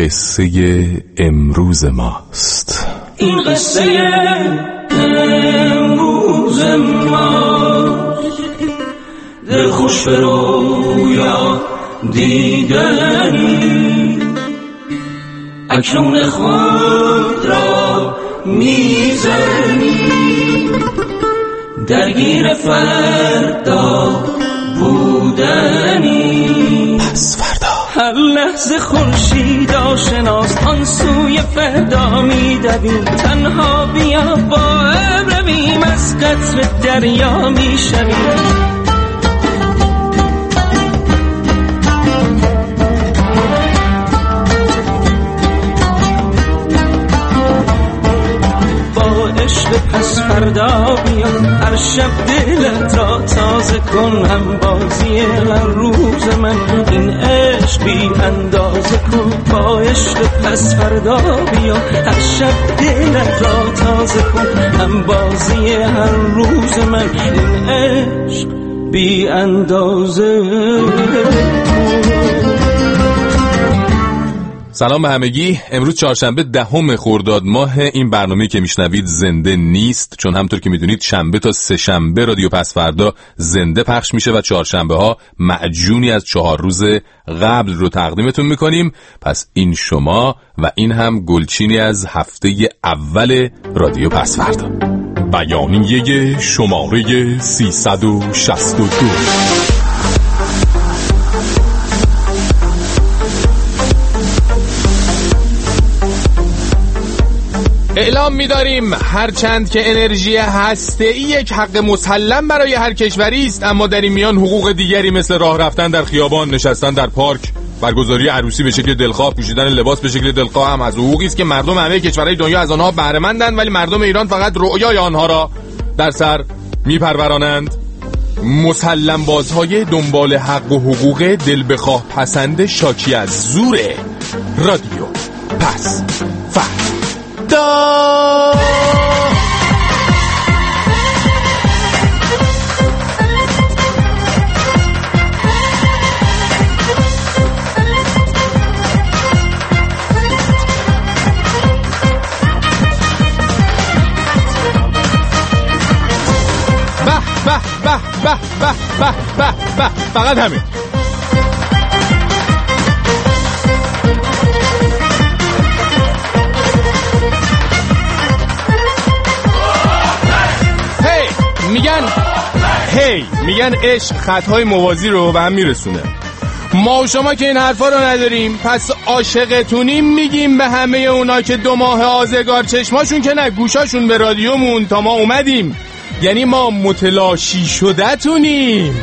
قصه امروز ماست. این قصه امروز ماست، دل خوش به رویا دیدنی، اکنون خود را میزنی، درگیر فردا بودنی. پس فردا هر لحظه خورشید آشناست، آن سوی فردا میدویم، تنها بیا با هم رویم، از قطر دریا میشویم. پس فردا بیا، هر شب دلت را تازه کن، هم بازی هر روز من این عشق بی اندازه کن. با عشق پس فردا بیا، هر شب دلت را تازه کن، هم بازی هر روز من این عشق بی اندازه کن. سلام به همگی. امروز چهارشنبه 10 خرداد ماه. این برنامه که میشنوید زنده نیست، چون همطور که میدونید شنبه تا سه شنبه رادیو پس فردا زنده پخش میشه و چهارشنبه ها معجونی از 4 روز قبل رو تقدیمتون میکنیم. پس این شما و این هم گلچینی از هفته اول رادیو پس فردا. بیانیه شماره 362. اعلام می‌داریم هرچند که انرژی هسته‌ای یک حق مسلم برای هر کشوری است، اما در این میان حقوق دیگری مثل راه رفتن در خیابان، نشستن در پارک، برگزاری عروسی به شکل دلخواه، پوشیدن لباس به شکل دلخواه هم از حقوقی است که مردم همه کشورهای دنیا از آنها بهره مندند، ولی مردم ایران فقط رؤیای آنها را در سر میپرورانند. مسلم بازهای دنبال حق و حقوق دل بخواه پسند شاکی از زور رادیو پس فردا. فقط همین. میگن عشق خطهای موازی رو به هم میرسونه. ما و شما که این حرفا رو نداریم، پس عاشقتونیم میگیم به همه اونا که 2 ماه آزگار چشماشون که نه گوشاشون به رادیومون تا ما اومدیم، یعنی ما متلاشی شده تونیم.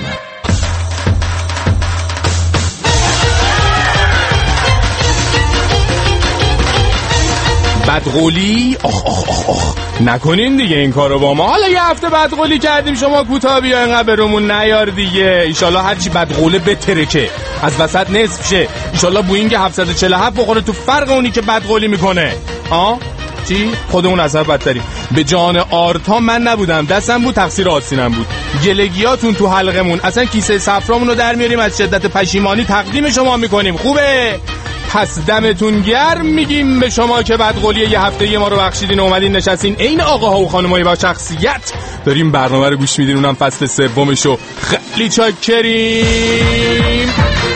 بدقولی نکنین دیگه این کارو با ما. حالا یه هفته بدقولی کردیم، شما کوتاه بیا اینقدر برامون نیار دیگه. ایشالله هرچی بدقوله بترکه، از وسط نصف شه. ایشالله بوینگ 747 بخوره تو فرق اونی که بدقولی میکنه. چی؟ خودمون اثر بدتریم. به جان آرتا من نبودم، دستم بود، تقصیر آسینم بود. گلگیاتون تو حلقمون، اصلا کیسه صفرامون رو در میاریم، از شدت پشیمانی تقدیم شما میکنیم. خوبه؟ پس دمتون گرم میگیم به شما که بدقولی یه هفته ما رو بخشیدین و اومدین نشستین عین آقاها و خانمایی با شخصیت داریم برنامه رو گوش میدین، اونم فصل 3 خیلی چاکریم.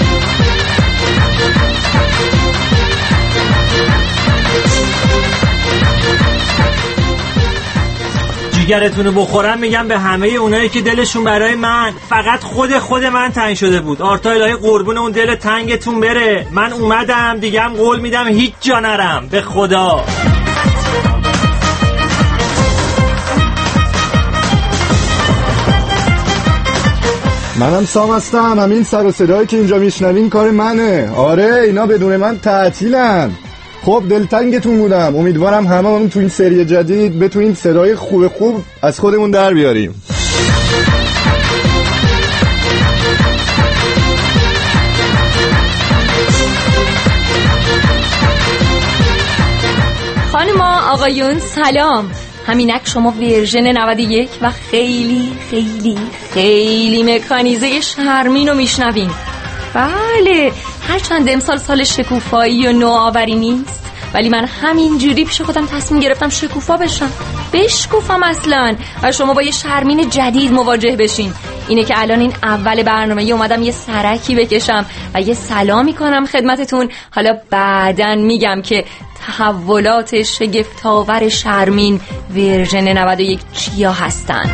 جیگرتونو بخورم میگم به همه اونایی که دلشون برای من، فقط خود من تنگ شده بود. آرتا الهی قربون اون دل تنگتون بره. من اومدم دیگه، هم قول میدم هیچ جا نرم، به خدا. منم سام هستم. همین سر و صدایی که اینجا میشنوین کار منه. آره اینا بدون من تعطیلن. خب دلتنگتون بودم. امیدوارم هممون تو این سری جدید بتونیم صدای خوب از خودمون در بیاریم. خانما آقایون سلام. همینک شما ورژن 91 و خیلی خیلی خیلی مکانیزه شرمین رو میشنوین. بله هرچند امسال سال شکوفایی و نوآوری نیست، ولی من همینجوری پیش خودم تصمیم گرفتم شکوفا بشم، بشکوفم اصلا و شما با یه شرمین جدید مواجه بشین. اینه که الان این اول برنامه اومدم یه سرکی بکشم و یه سلامی کنم خدمتتون. حالا بعدن میگم که تحولات شگفت‌آور شرمین ورژن 91 چیا هستن.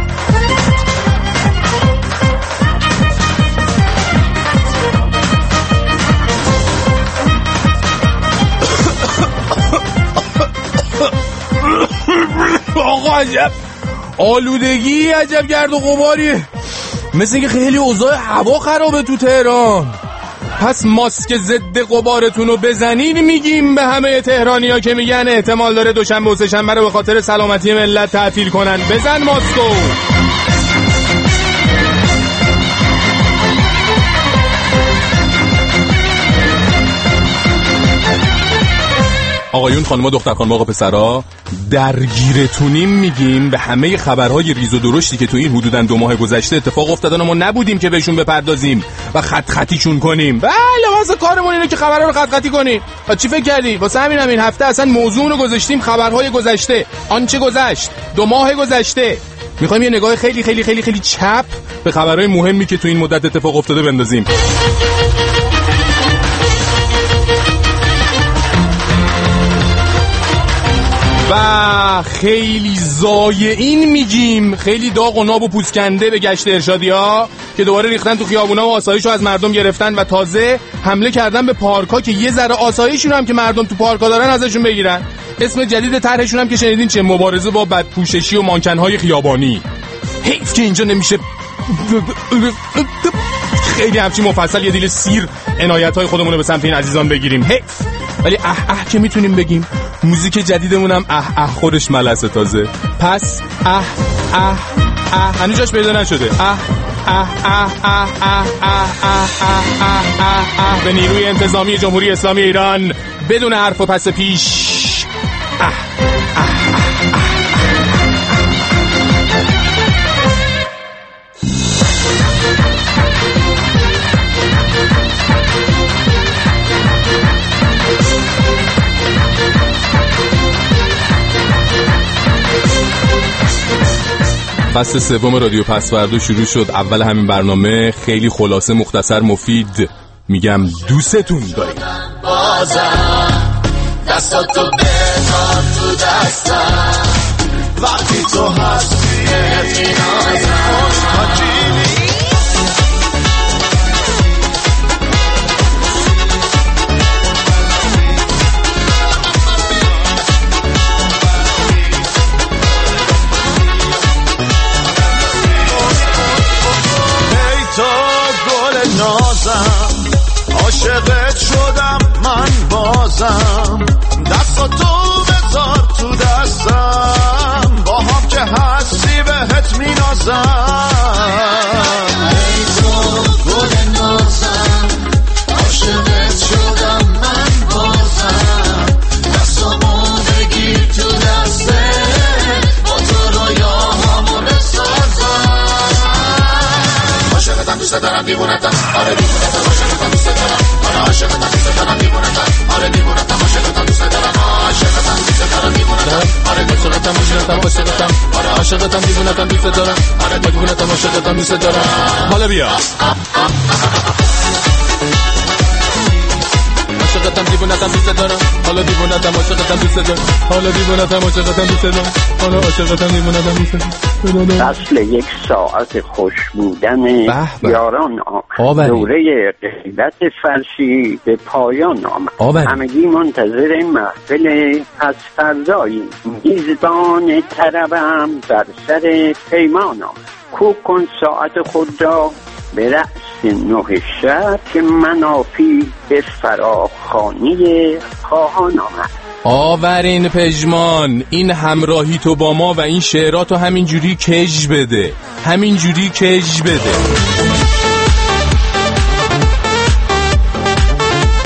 آقا عجب آلودگی، عجب گرد و غباریه، مثل اینکه خیلی اوضاع هوا خرابه تو تهران. پس ماسک ضد غبارتون رو بزنین میگیم به همه تهرانی‌ها که میگن احتمال داره دوشنبه و سه‌شنبه رو به خاطر سلامتی ملت تعطیل کنن. بزن ماسکو. آقایون، خانم‌ها، دختر خانم‌ها، آقا پسرا، درگیرتونیم میگیم به همه خبرهای ریز و درشتی که تو این حدوداً 2 ماه گذشته اتفاق افتادن و ما نبودیم که بهشون بپردازیم و خط خطیشون کنیم. بله، واسه کارمون اینه که خبرها رو خط خطی کنیم. چی فکر کردی؟ واسه همین این هفته اصلا موضوع رو گذاشتیم خبرهای گذشته، آنچه گذشت 2 ماه گذشته. میخوایم یه نگاه خیلی خیلی خیلی خیلی چپ به خبرهای مهمی که تو این مدت اتفاق افتاده بندازیم. و خیلی زایعین میگیم، خیلی داغ و ناب و پوسکنده به گشت ارشادی‌ها که دوباره ریختن تو خیابونا و آسایشو از مردم گرفتن و تازه حمله کردن به پارک‌ها که یه ذره آسایشون هم که مردم تو پارک‌ها دارن ازشون بگیرن. اسم جدید طرحشون هم که شنیدین چه؟ مبارزه با بدپوششی و مانکن‌های خیابانی. حیف که اینجا نمیشه خیلی همچین مفصل یه دیل سیر عنایت‌های خودمون رو به سمت این عزیزان بگیریم. حیف. ولی که میتونیم بگیم موزیک جدیدمون هم خودش ملسه تازه. پس هنوز جاش پیدا نشده. به نیروی انتظامی جمهوری اسلامی ایران بدون حرف و پس پیش. فصل 3 رادیو پسوردا شروع شد. اول همین برنامه خیلی خلاصه، مختصر، مفید میگم دوستتون داریم. بازم دستاتو بذار تو دستم، وقتی تو هستی نازم عاشقت شدم من بازم، دستاتو بذار تو دستم، با هم که هستی بهت مینازم. ای تو گل نازم، عاشقت شدم من بازم، دستامو بگیر تو دستت، با تو رویاهامو بسازم. عاشقتم، دوست دارم، دیوونتم، آره دیوونتم، عاشقتم، دوست دارم، آره عاشقتم، دوست دارم، دیوونتم، آره دیوونتم، عاشقتم، دوست دارم، عاشقتم، دوست دارم، دیوونتم، آره عاشقتم، عاشقتم، آره عاشقتم، دیوونتم، دوست دارم، آره دیوونتم، عاشقتم، دوست دارم. حالا بیا عاشقتم، دیوونتم، دوست دارم، حالا دیوونتم، عاشقتم، دوست دارم، حالا دیوونتم، عاشقتم، دوست دارم، حالا عاشقتم، دیوونتم، دوست دارم. فصل 1 ساعت خوش بودن یاران آمد. دوره غیبت فرشی به پایان آمد. همگی منتظر محفل پس فردایی. میزبان طربم بر سر پیمان آمد. کوک کن ساعت خود را به رأس 9 شب که منافی به فراخانی خواهان آمد. آورین پژمان، این همراهی تو با ما و این شعراتو همینجوری کج بده، همینجوری کج بده.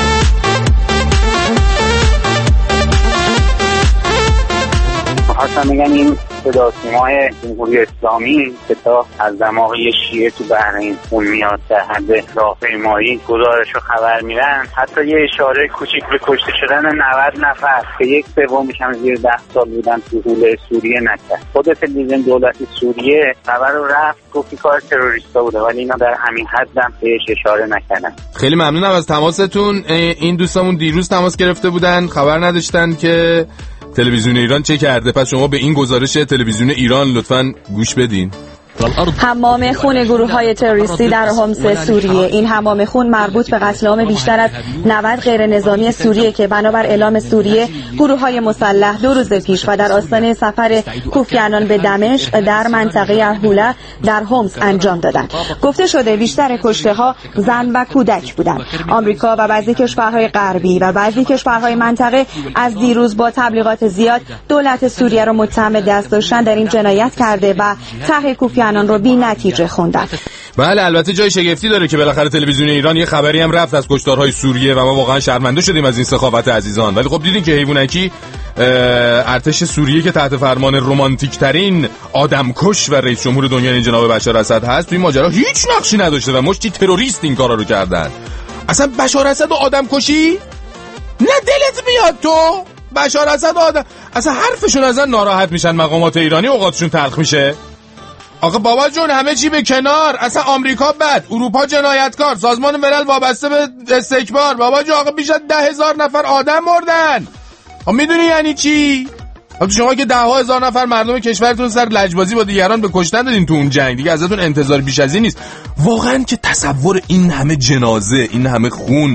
خواستم میگن این صدا سیمای جمهوری اسلامی که تا از دماغ یه شیعه تو بحرین خون میاد در حد راهپیمایی گزارش و خبر میرن، حتی یه اشاره کوچیک به کشته شدن 90 نفر که 1/3 هم زیر 10 سال بودن تو حول سوریه نکرد. خود تلویزیون دولتی سوریه خبر رو رفت گفت کار تروریستا بوده، ولی اینا در همین حد هم بهش اشاره نکردن. خیلی ممنونم از تماستون. این دوستامون دیروز تماس گرفته بودن، خبر نداشتن که تلویزیون ایران چه کرده. پس شما به این گزارش تلویزیون ایران لطفاً گوش بدین. حمام خون گروه‌های تروریستی در حمص سوریه. این حمام خون مربوط به قتل عام بیشتر از 90 غیر نظامی سوریه که بنابر اعلام سوریه گروه‌های مسلح 2 روز پیش و در آستانه سفر کوفی عنان به دمشق در منطقه احوله در حمص انجام دادند. گفته شده بیشتر کشته‌ها زن و کودک بودند. آمریکا و بعضی کشورهای غربی و بعضی کشورهای منطقه از دیروز با تبلیغات زیاد دولت سوریه را متهم دست داشتن در این جنایت کرده و طرح کوفی عنان رو بی نتیجه خوندن. بله البته جای شگفتی داره که بالاخره تلویزیون ایران یه خبری هم رفت از کشتارهای سوریه و ما واقعا شرمنده شدیم از این سخاوت عزیزان. ولی خب دیدین که حیوانکی ارتش سوریه که تحت فرمان رمانتیک ترین آدمکش و رئیس جمهور دنیا این جناب بشار اسد هست توی ماجرا هیچ نقشی نداشته و مشتی تروریست این کارا رو کردن. اصلا بشار اسد و آدمکشی نه دلت میاد تو بشار اسد آدم اصلا حرفشون ازن ناراحت میشن مقامات ایرانی اوقاتشون تلخ میشه. آقا بابا جون همه چی به کنار، اصلا آمریکا بد، اروپا جنایتکار، سازمان ملل وابسته به استکبار. بابا جون آقا بیش از 10,000 نفر آدم مردن. میدونی یعنی چی؟ شما که 10,000 نفر مردم کشورتون سر لجبازی با دیگران به کشتن دادین تو اون جنگ، دیگه ازتون انتظار بیش از این نیست. واقعا که تصور این همه جنازه، این همه خون،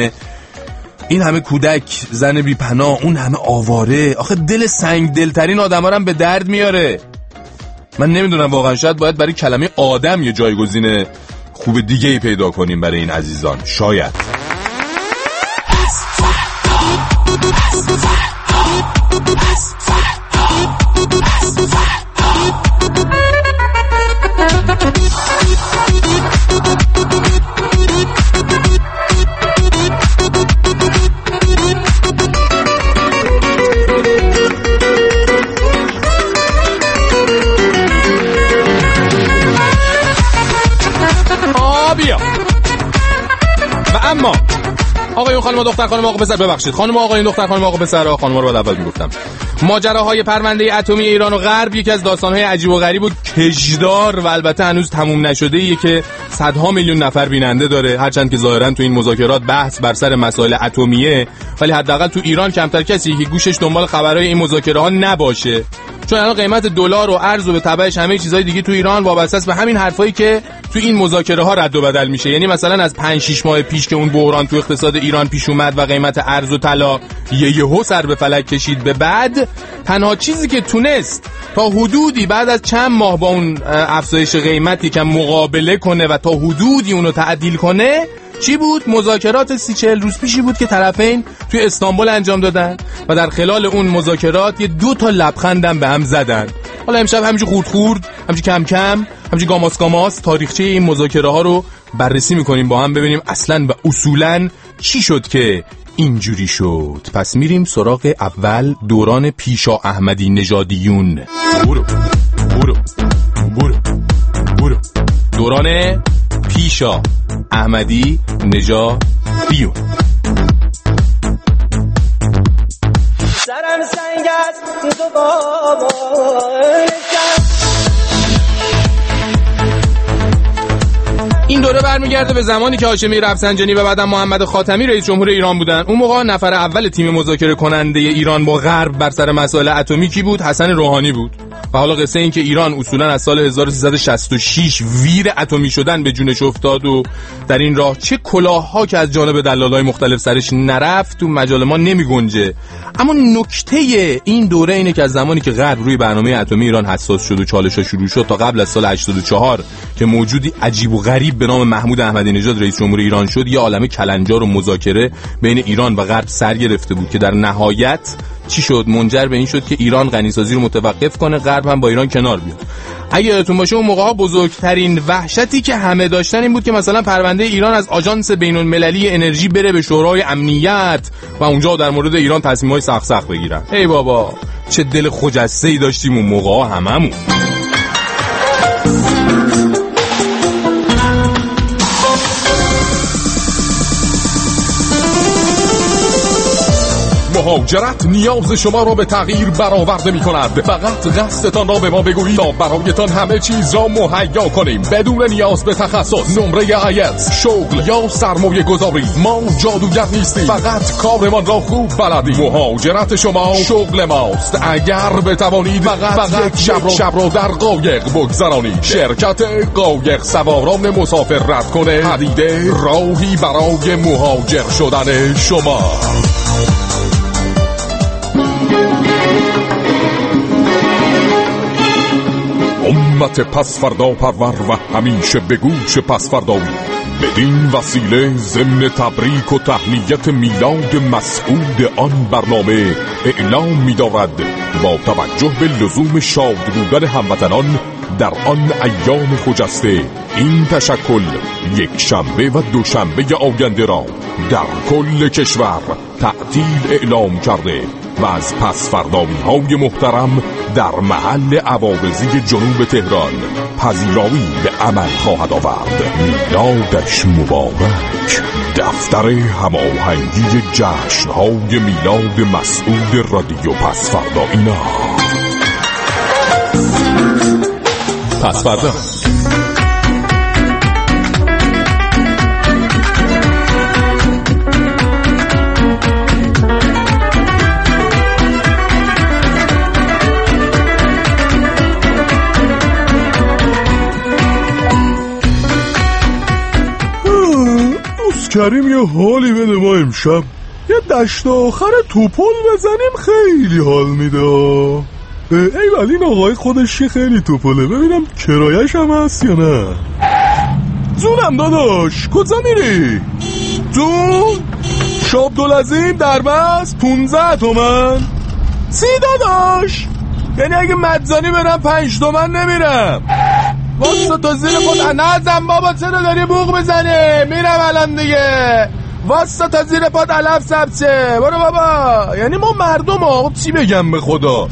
این همه کودک، زن بی پناه، اون همه آواره، آخه دل سنگ دلترین آدما رو هم به درد میاره. من نمیدونم واقعا شاید باید برای کلمه آدم یه جایگزین خوب دیگه ای پیدا کنیم برای این عزیزان. شاید اما آقایون خانم دختر خانم آقا پسر ببخشید خانم آقایون دختر خانم آقا پسر خانم رو بعد اول میگفتم ماجراهای پرونده اتمی ایران و غرب یکی از داستان‌های عجیب و غریب و کشدار و البته هنوز تموم نشده‌ایه که صدها میلیون نفر بیننده داره. هرچند که ظاهراً تو این مذاکرات بحث بر سر مسائل اتمیه، ولی حداقل تو ایران کمتر کسی که گوشش دنبال خبرهای این مذاکره‌ها نباشه، چون الان قیمت دلار و ارز و به تبعش همه چیزهای دیگه تو ایران وابسته است به همین حرفایی که تو این مذاکره‌ها رد و بدل میشه. یعنی مثلا از 5-6 ماه پیش که اون بحران تو اقتصاد ایران پیش اومد و قیمت ارز و طلا یهو سر به فلک کشید به بعد، تنها چیزی که تونست تا حدودی بعد از چند ماه با اون افزایش قیمتی که مقابله کنه و تا حدودی اونو تعدیل کنه چی بود؟ مذاکرات 30-40 روز پیشی بود که طرفین توی استانبول انجام دادن و در خلال اون مذاکرات یه 2 تا لبخندم به هم زدن. حالا امشب همینجور خورد همینجور کم کم همینجور گاماس تاریخچه این مذاکره ها رو بررسی میکنیم با هم، ببینیم اصلا و اصولا چی شد که اینجوری شد. پس میریم سراغ اول دوران پیشا احمدی نژادیون. برو دوران پیشا احمدی نژادیون. سرم سنگ است تو بابا این دوره برمیگرده به زمانی که هاشمی رفسنجانی و بعدم محمد خاتمی رئیس جمهور ایران بودن. اون موقع نفر اول تیم مذاکره کننده ایران با غرب بر سر مسائل اتمی کی بود؟ حسن روحانی بود. و حالا قصه این که ایران اصولا از سال 1366 ویر اتمی شدن به جونش افتاد و در این راه چه کلاه‌ها که از جانب دلالای مختلف سرش نرفت تو مجال ما نمیگنجه. اما نکته این دوره اینه که از زمانی که غرب روی برنامه اتمی ایران حساس شد و چالش‌ها شروع شد تا قبل از سال 84 که موجودی عجیب و غریب به نام محمود احمدی نژاد رئیس جمهور ایران شد، یه عالمه کلنجار و مذاکره بین ایران و غرب سر گرفته بود که در نهایت چی شد؟ منجر به این شد که ایران غنیسازی رو متوقف کنه، غرب هم با ایران کنار بیاد. اگه یادتون باشه اون موقع‌ها بزرگترین وحشتی که همه داشتن این بود که مثلا پرونده ایران از آژانس بین‌المللی انرژی بره به شورای امنیت و اونجا در مورد ایران تصمیم‌های سخت بگیرن. ای بابا چه دل خجسته‌ای داشتیم اون موقع هممون. مهاجرت نیاز شما را به تغییر برآورده می کند. فقط قصدتان را به ما بگویید تا برایتان همه چیز را مهیا کنیم بدون نیاز به تخصص، نمره آیلتس، شغل یا سرمایه گذاری. ما جادوگر نیستیم، فقط کارمان را خوب بلدیم. مهاجرت شما شغل ماست. اگر بتوانید فقط یک شب را در قایق بگذرانید. شرکت قایق سواران مسافر رد کنه هدیده راهی برای مهاجر شدن شما. امت پسفردا پرور و همیشه به گوش پسفردایی، بدین وسیله ضمن تبریک و تهنیت میلاد مسعود آن برنامه اعلام می‌دارد با توجه به لزوم شاد بودن هموطنان در آن ایام خجسته، این تشکل یک شنبه و دوشنبه آینده را در کل کشور تعطیل اعلام کرده و از پسفردایی‌های محترم در محل عوارضی جنوب تهران پذیرایی به عمل خواهد آورد. میلادش مبارک. دفتر هماهنگی جشن‌های میلاد مسعود رادیو پسفردایینا. پسفردا کریم یه حالی بده ما امشب، یه دشت آخر توپل بزنیم خیلی حال میده. ای ولی این آقای خودش خیلی توپله، ببینم کرایش هم هست یا نه. جونم داداش کجا میری؟ جون شابدالعظیم دربست 15 تومن 30 داداش، یعنی اگه مجانی برم 5 تومن نمیرم. واسه تا زیر پات نزن بابا، چرا داری بوق بزنی؟ میرم الان دیگه. واسه تا زیر پات علف سبچه برو بابا. یعنی ما مردم ها چی بگم به خدا.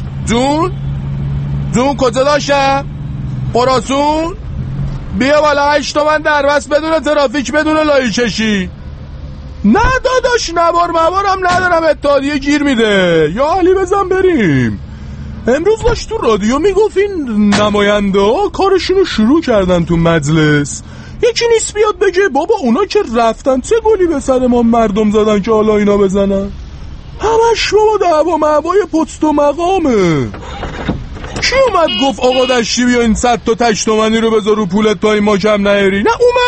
جون کجا داشتم؟ قراسون بیا بالا 8 تومن دربست بدون ترافیک بدون لایی کشی. نه داداش نبار موارم ندارم، اتحادیه گیر میده. یا علی بزن بریم. امروز داشت تو رادیو میگفت این نماینده ها کارشونو شروع کردن تو مجلس. یکی نیست بیاد بگه بابا اونا که رفتن چه گلی به سر ما مردم زدن که حالا اینا بزنن. همش بابا دعوا معوای پست و مقامه. کی اومد گفت آقا دشتی بیا این 100 تا 8 تومنی رو بذار رو پولت تا این ما کم نیاری؟ نه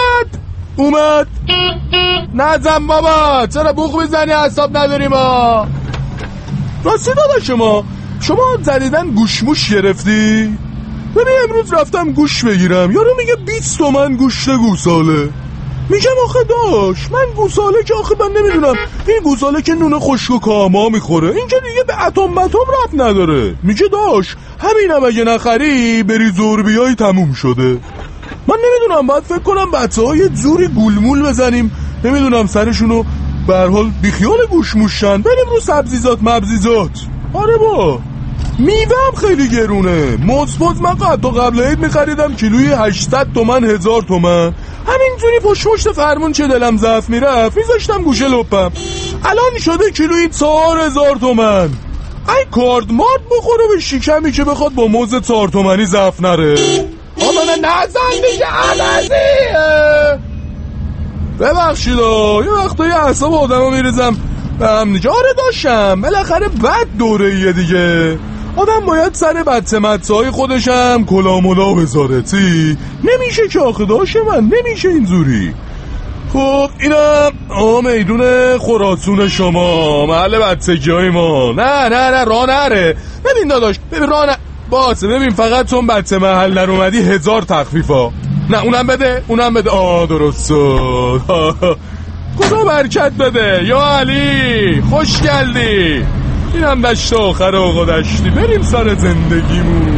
اومد نزن بابا، چرا بوق میزنی؟ حساب نداری ما. راستی داداش شما جدیدن گوشموش گرفتی؟ ببین امروز رفتم گوش بگیرم، یارو میگه 20 تومن گوشت گوساله. میگم آخه داش من گوساله که آخه من نمیدونم، این گوساله که نون خشک و کاما میخوره، این که دیگه به اتم ربط نداره. میگه داش همینم اگه نخری بری زور بیای تموم شده. من نمیدونم، باید فکر کنم بچه‌ها یه جوری گولمول بزنیم، نمیدونم سرشونو به هر حال بیخیال گوشموشن، بریم رو سبزیزات مبزیزات. آره با میوه هم خیلی گرونه. موز من حتی قبل عید میخریدم کیلویی 800 تومن 1000 تومن. همینجوری پشت فرمون چه دلم ضعف میرفت میذاشتم گوشه لپم. الان شده کیلویی 4000 تومن. ای کارد مارد بخوره به شکمی که بخواد با موز 4 تومنی ضعف نره. آمانه نزن دیگه علازی. ببخشید یه وقتا یه اعصاب آدم رو میریزم به هم دیگه. آره داشتم بالاخره بد دوره‌ایه دیگه، آدم باید سر بدسمت‌های خودشم کلامولا بذاره. نمیشه که آخه داشته من، نمیشه اینجوری. خب اینم میدون خراسون شما، محل بچگی‌های ما. نه راه نره. ببین داداش ببین راه باسه، ببین فقط چون بچه محل نرومدی 1000 تخفیفا. نه اونم بده. درست شد. خدا برکت بده یا علی، خوش گلدی. اینم دشت آخر آقا دشتی، بریم سر زندگیمون.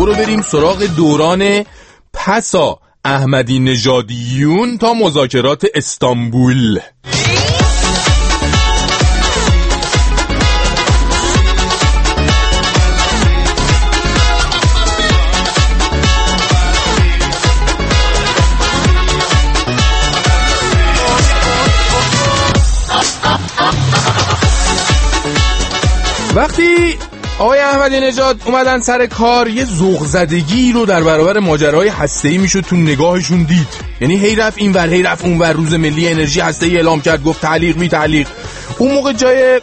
برو بریم سراغ دوران پسا احمدی نژادیون تا مذاکرات استانبول. وقتی آقای احمدی نژاد اومدن سر کار، یه ذوق زدگی رو در برابر ماجراهای هسته‌ای میشد تو نگاهشون دید. یعنی هی رفت این ور هی رفت اون ور. روز ملی انرژی هسته‌ای اعلام کرد، گفت تعلیق. اون موقع جای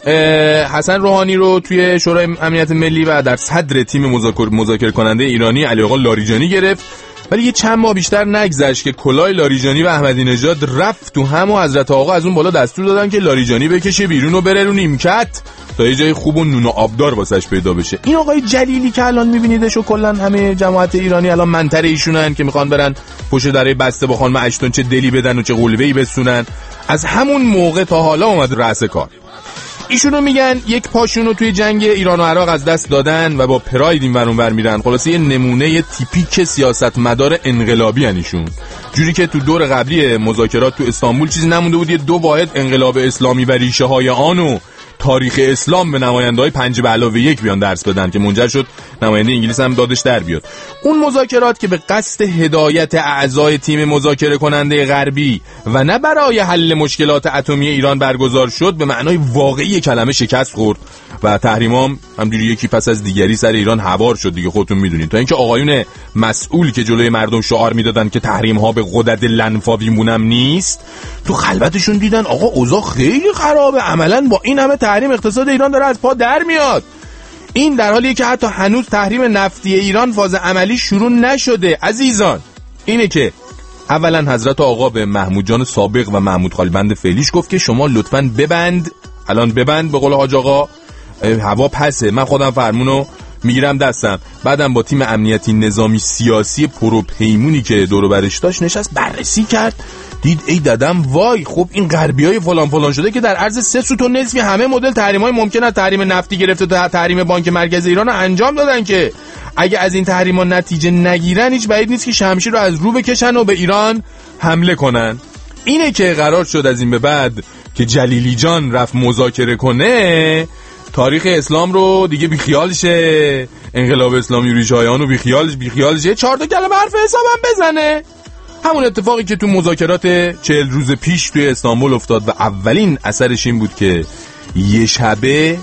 حسن روحانی رو توی شورای امنیت ملی و در صدر تیم مذاکره کننده ایرانی علی آقا لاریجانی گرفت. ولی یه چند ماه بیشتر نگذشت که کلاه لاریجانی و احمدی نژاد رفت تو هم و حضرت آقا از اون بالا دستور دادن که لاریجانی بکشه بیرون و بره رو نیمکت تا یه جای خوب و نون و آبدار واسش پیدا بشه. این آقای جلیلی که الان میبینیدش و کلا همه جماعت ایرانی الان منتر ایشونن که میخوان برن پشت دره بسته با خانم اشتون چه دلی بدن و چه قلبه‌ای بسونن، از همون موقع تا حالا اومد رأس کار. ایشونو میگن یک پاشونو توی جنگ ایران و عراق از دست دادن و با پراید این ور اون ور میرن. خلاصه یه نمونه تیپیک سیاستمدار انقلابی ان ایشون. جوری که تو دور قبلی مذاکرات تو استانبول چیزی نمونده بود، یه دو واحد انقلاب اسلامی و ریشه های آن تاریخ اسلام به نماینده‌های 5+1 بیان درس بدن که منجر شد نماینده انگلیس هم دادش در بیاد. اون مذاکرات که به قصد هدایت اعضای تیم مذاکره کننده غربی و نه برای حل مشکلات اتمی ایران برگزار شد، به معنای واقعی کلمه شکست خورد و تحریمام همجوری یکی پس از دیگری سر ایران هوار شد دیگه، خودتون میدونید. تا اینکه آقایون مسئول که جلوی مردم شعار میدادن که تحریم ها به غدد لنفاوی مونم نیست، تو خلوتشون دیدن آقا اوضاع خیلی خرابه، عملاً با این همه تحریم اقتصاد ایران داره از پا در میاد. این در حالیه که حتی هنوز تحریم نفتی ایران فاز عملی شروع نشده. عزیزان، اینه که اولا حضرت آقا به محمود جان سابق و محمود خالیبند فعلیش گفت که شما لطفاً ببند، الان ببند، به قول حاج آقا هوا پسه، من خودم فرمونو میگیرم دستم. بعدم با تیم امنیتی نظامی سیاسی پروپیمونی که دور برش داشت نشست بررسی کرد، دید ای دادم وای، خب این غربیای فلان فلان شده که در عرض 3 سوت و نصفی همه مدل تحریم‌های ممکن است تحریم نفتی گرفته تا تحریم بانک مرکزی ایران رو انجام دادن که اگه از این تحریم‌ها نتیجه نگیرن هیچ بعید نیست که شمشیر رو از رو بکشن و به ایران حمله کنن. اینه که قرار شد از این به بعد که جلیلی جان رفت مذاکره کنه، تاریخ اسلام رو دیگه بیخیال شه، انقلاب اسلامی ریشه‌هایانو بیخیال شه، 4 تا کلمه حرف حسابم بزنه. همون اتفاقی که تو مذاکرات 40 روز پیش توی استانبول افتاد و اولین اثرش این بود که یه شبه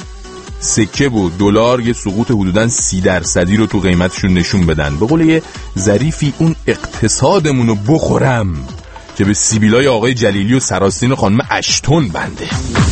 سکه و دلار یه سقوط حدوداً 30% رو تو قیمتشون نشون بدن. به قول یه ظریفی اون اقتصادمونو بخورم که به سیبیلای آقای جلیلی و سراستین خانم اشتون بنده.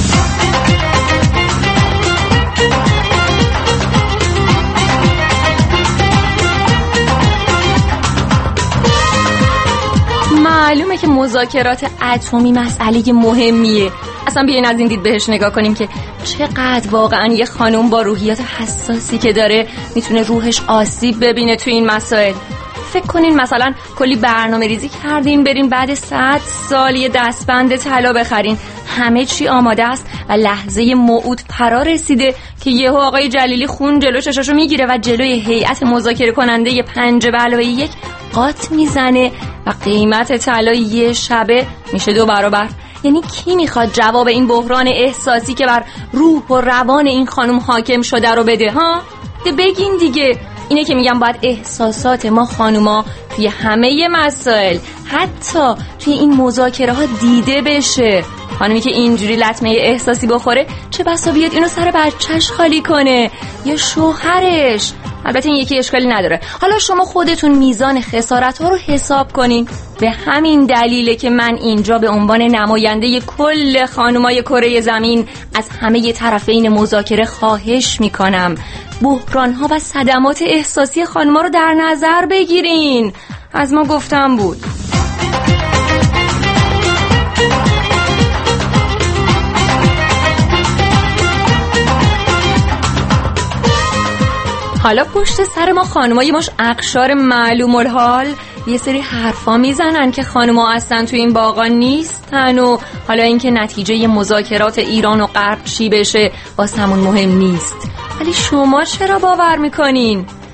معلومه که مذاکرات اتمی مسئله مهمیه. اصلا بیاین از این دید بهش نگاه کنیم که چقدر واقعا یه خانم با روحیات حساسی که داره میتونه روحش آسیب ببینه تو این مسائل. فکر کنین مثلا کلی برنامه ریزی کردین برین بعد 100 سال یه دستبند طلا بخرین، همه چی آماده است و لحظه موعود فرا رسیده که یهو آقای جلیلی خون جلو چشاشو میگیره و جلوی هیئت مذاکره کننده 5+1 قاط میزنه و قیمت طلا یه شبه میشه 2 برابر. یعنی کی میخواد جواب این بحران احساسی که بر روح و روان این خانم حاکم شده رو بده؟ ها بگین دیگه. اینه که میگم باید احساسات ما خانوما توی همه مسائل، حتی توی این مذاکره ها دیده بشه. خانمی که اینجوری لطمه احساسی بخوره چه بسا بیاد اینو سر بچهش خالی کنه یا شوهرش. البته این یکی اشکالی نداره. حالا شما خودتون میزان خسارت ها رو حساب کنین. به همین دلیله که من اینجا به عنوان نماینده کل خانمای کره زمین از همه طرفین مذاکره خواهش میکنم بحران ها و صدمات احساسی خانم‌ها رو در نظر بگیرین. از ما گفتم بود. حالا پشت سر ما خانم‌ها یه مش اقشار معلوم الحال یه سری حرفا میزنن که خانم‌ها اصلا تو این باغا نیستن و حالا اینکه نتیجه مذاکرات ایران و غرب چی بشه واسمون مهم نیست. ولی شما چرا باور میکنین؟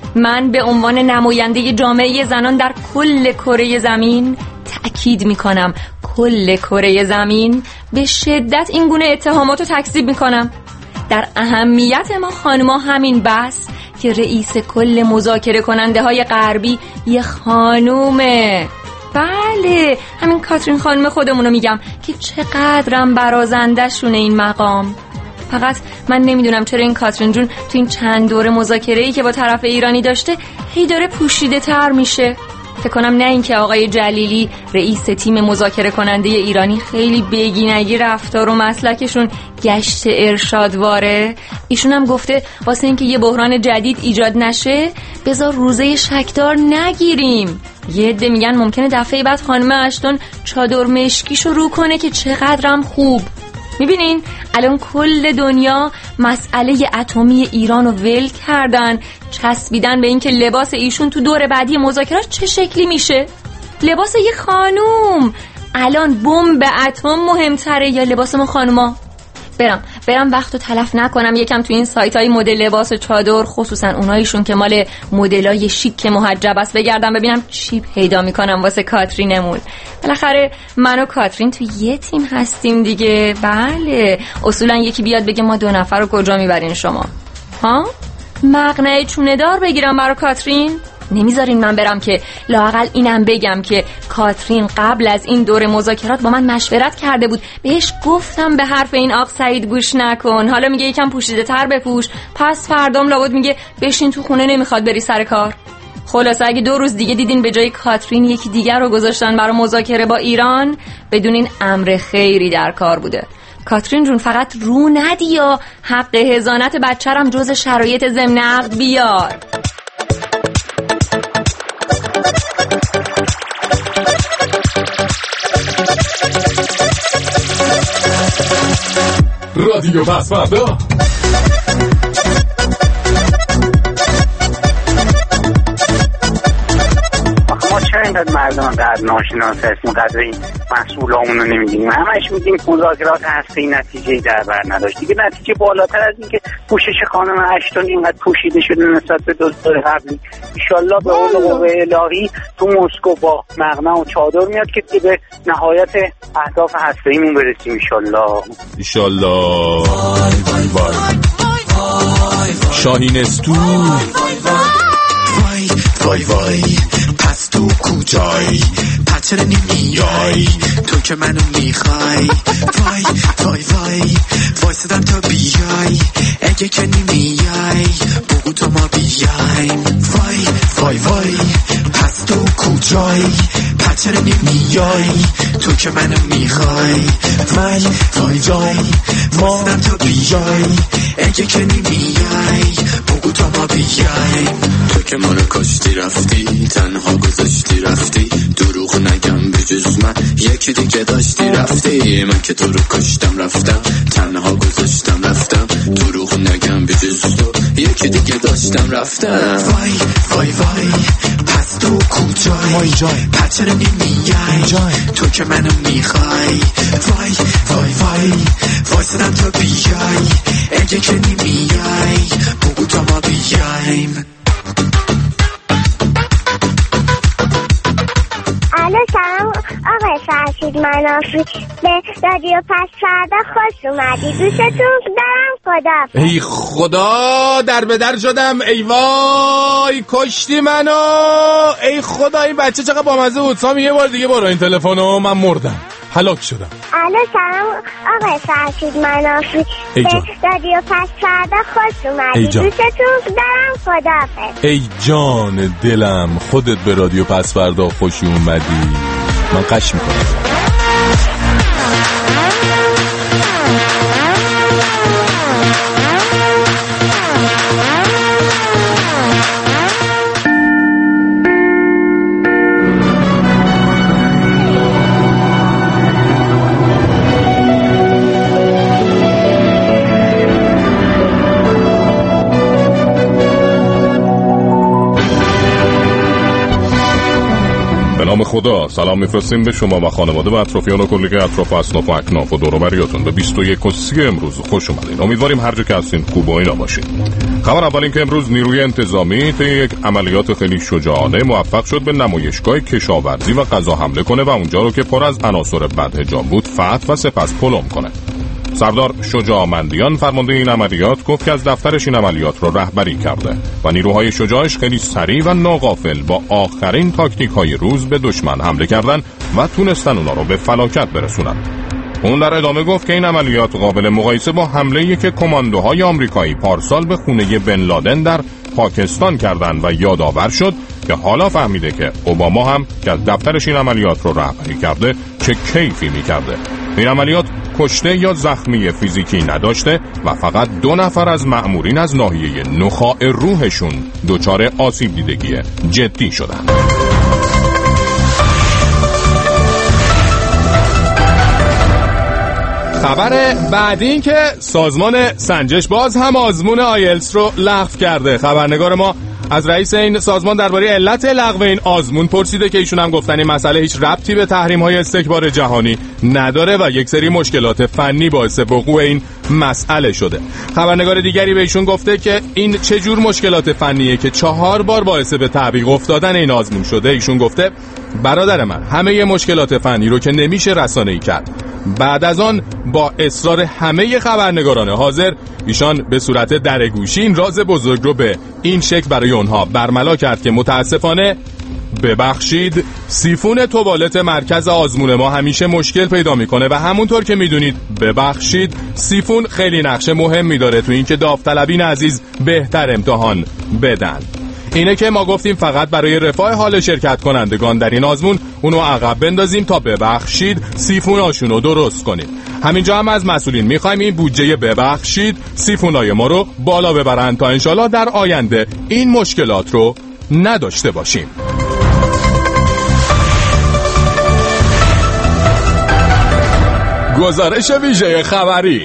من به عنوان نماینده جامعه زنان در کل کره زمین تأکید میکنم، کل کره زمین به شدت این گونه اتهامات رو تکذیب میکنم. در اهمیت ما خانم‌ها همین بس که رئیس کل مذاکره کننده های غربی یه خانومه. بله، همین کاترین خانم خودمونو میگم که چقدرم برازنده شونه این مقام. فقط من نمیدونم چرا این کاترین جون تو این چند دوره مذاکره‌ای که با طرف ایرانی داشته هی داره پوشیده تر میشه. فکر کنم نه اینکه آقای جلیلی رئیس تیم مذاکره کننده ایرانی خیلی بگینگی رفتار و مسلکشون گشت ارشادواره. ایشون هم گفته واسه اینکه یه بحران جدید ایجاد نشه بذار روزه شکدار نگیریم. یه عده میگن ممکنه دفعه بعد خانم اشتون چادر مشکیشو رو کنه که چقدرم خوب. میبینین الان کل دنیا مسئله اتمی ایران رو ول کردن، چسبیدن به این که لباس ایشون تو دور بعدی مذاکرات چه شکلی میشه. لباس یه خانوم. الان بمب اتم مهمتره یا لباس ما خانوما؟ برم وقتو تلف نکنم یکم تو این سایت‌های مدل لباس چادر، خصوصا اونایشون که مال مدلای شیک محجب است، بگردم ببینم چی پیدا میکنم واسه کاترینمون. بالاخره من و کاترین تو یه تیم هستیم دیگه. بله، اصولا یکی بیاد بگه ما 2 نفر رو کجا میبرین شما؟ ها؟ مقنعه چونه دار بگیرم برای کاترین؟ نمیذارین من برم که لااقل اینم بگم که کاترین قبل از این دور مذاکرات با من مشورت کرده بود، بهش گفتم به حرف این آق سعید گوش نکن، حالا میگه یکم پوشیده تر بپوش، پس فردام لابد میگه بشین تو خونه، نمیخواد بری سر کار. خلاصه اگه 2 روز دیگه دیدین به جای کاترین یکی دیگر رو گذاشتن برای مذاکره با ایران، بدونین امر خیری در کار بوده. کاترین جون فقط رو ندی یا حق حضانت بچه‌رم جز شرایط ضمن عقد بیار. رادیو پسوردا. ما چرا اینقدر مردم قدر ناشناس هستیم، قدر این مسئولامون رو نمیدونیم؟ همش میگیم مذاکرات هسته‌ای نتیجه‌ای در بر نداشت. دیگه نتیجه بالاتر از این که پوشش خانم اشتون اینقدر پوشیده شده نسبت به 2 سال قبلی، انشالله به قول قوه الهی تو مسکو با مقنعه و چادر میاد که به نهایت اهداف هسته‌ایمون برسیم انشالله. شاهین استو. وای پس تو کجایی؟ پس چرا نمیای؟ تو که منو میخوای. وای وایسادم تا بیای، اگه که نمیای بگو تا ما بیایم. وای پس تو کجایی؟ پس چرا نمیای؟ تو که منو میخوای. وای وایسادم تا بیای، اگه که نمیای بگو تا ما بیایم. تو که ما رو کشتی رفتی، تنها گذاشتی رفتی، دروغ نگم بجز من یکی دیگه داشتی رفتی. من که تو رو کشتم رفتم، تنها گذاشتم رفتم، دروغ نگم بجز تو یکی دیگه داشتم رفتم. وای پس تو کجایی؟ پس چرا نمیای؟ تو که منو میخوای. وای وایسادم تا بیای، اگه که نمیای بگو تا ما بیایم. الو سلام آقای فرشید منافی، به رادیو پسوردا خوش اومدی، دوستتون دارم، خدا. ای خدا در به در شدم، ای وای کشتی منو، ای خدا این بچه چقدر بامزه بود. سامی یه بار دیگه برو این تلفنو، من مردم، هلاک شدم. الو سلام آقای فرشید منافی، به رادیو پسوردا خوش اومدی، دوستتون دارم، خداحافظ. ای جان دلم، خودت به رادیو پسوردا خوش اومدی، من قش میکنم. نام خدا سلام میفرستیم به شما و خانواده و اطرافیان و کلیه اطراف و اصناف و اکناف و دور و بریاتون به 21 امروز خوش اومدین. امیدواریم هر جا که هستین خوب و اینا باشین. خبر اول این که امروز نیروی انتظامی طی یک عملیات خیلی شجاعانه موفق شد به نمایشگاه کشاورزی و غذا حمله کنه و اونجا رو که پر از عناصر بدحجاب بود فتح و سپس پلم کنه. سردار شجاعمندیان فرمانده این عملیات گفت که از دفترش این عملیات رو رهبری کرده و نیروهای شجاعش خیلی سریع و ناغافل با آخرین تاکتیک های روز به دشمن حمله کردن و تونستن اونا رو به فلاکت برسونن. اون در ادامه گفت که این عملیات قابل مقایسه با حمله‌ای که کماندوهای آمریکایی پارسال به خونه بن لادن در پاکستان کردن و یادآور شد که حالا فهمیده که اوباما هم که از دفترش این عملیات رو رهبری کرده چه کیفی می‌کرده. این عملیات کشته یا زخمی فیزیکی نداشته و فقط 2 نفر از مأمورین از ناحیه نخاع روحشون دچار آسیب دیدگی جدی شدن. خبر بعدی این که سازمان سنجش باز هم آزمون آیلتس رو لغو کرده. خبرنگار ما از رئیس این سازمان درباره علت لغو این آزمون پرسیده که ایشون هم گفتن این مسئله هیچ ربطی به تحریم‌های استکبار جهانی نداره و یک سری مشکلات فنی باعث وقوع این مسئله شده. خبرنگار دیگری به ایشون گفته که این چه جور مشکلات فنیه که 4 بار باعث به تعویق افتادن این آزمون شده. ایشون گفته برادر من همه مشکلات فنی رو که نمیشه رسانه‌ای کرد. بعد از آن با اصرار همه خبرنگاران حاضر ایشان به صورت درگوشی این راز بزرگ رو به این شکل برای اونها برملا کرد که متاسفانه ببخشید سیفون توالت مرکز آزمون ما همیشه مشکل پیدا میکنه و همونطور که میدونید ببخشید سیفون خیلی نقش مهمی داره تو این که داوطلبین عزیز بهتر امتحان بدن. اینه که ما گفتیم فقط برای رفاه حال شرکت کنندگان در این آزمون اونو عقب بندازیم تا ببخشید سیفوناشونو درست کنیم. همینجا هم از مسئولین میخوایم این بودجه ببخشید سیفونای ما رو بالا ببرن تا انشالله در آینده این مشکلات رو نداشته باشیم. گزارش ویژه خبری.